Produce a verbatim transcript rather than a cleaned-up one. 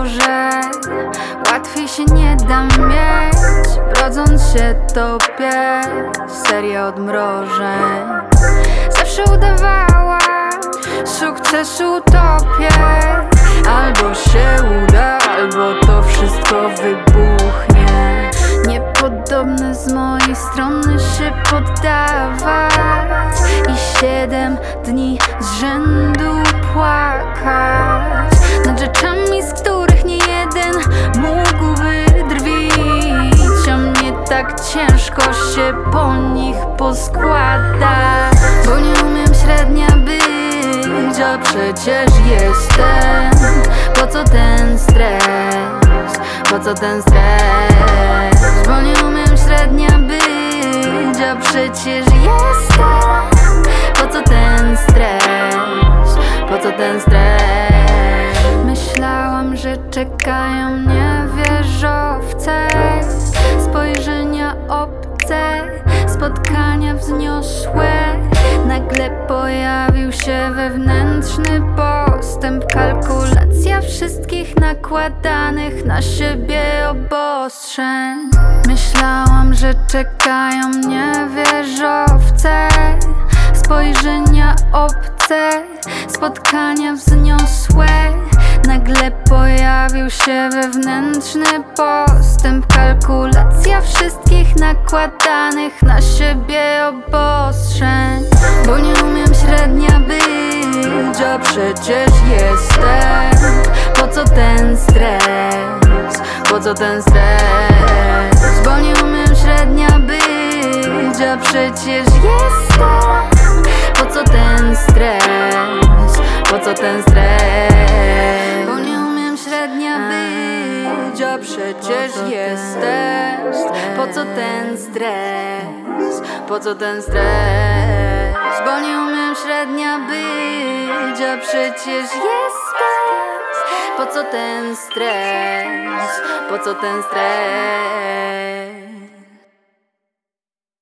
że łatwiej się nie da mieć. Brodząc się topię, seria odmrożeń. Zawsze udawała sukcesu utopię. Albo się uda, albo to wszystko wybuchnie. Niepodobne z mojej strony się poddawać i siedem dni z rzędu płakać nad rzeczami, z których nie jeden mógłby drwić. A mnie tak ciężko się po nich poskładać, bo nie umiem średnia być, a przecież jestem. Po co ten stres? Po co ten stres? Bo nie umiem średnia być, a przecież jestem. Po co ten stres? Po co ten stres? Myślałam, że czekają mnie wieżowce, spojrzenia obce, spotkania wzniosłe. Nagle pojawił się wewnętrzny postęp, kalkulacja wszystkich nakładanych na siebie obostrzeń. Myślałam, że czekają mnie wieżowce, spojrzenia obce, spotkania wzniosłe. Nagle pojawił się wewnętrzny postęp, kalkulacja wszystkich nakładanych na siebie obostrzeń. Bo nie umiem średnia być, a przecież jestem. Po co ten stres? Po co ten stres? Bo nie umiem średnia być, a przecież jestem. Po co ten stres? Po co ten stres? Bo nie umiem średnia być, a przecież jestem. Po co ten stres? Po co ten stres? Bo nie umiem średnia być, a przecież jestem. Po co ten stres? Po co ten stres?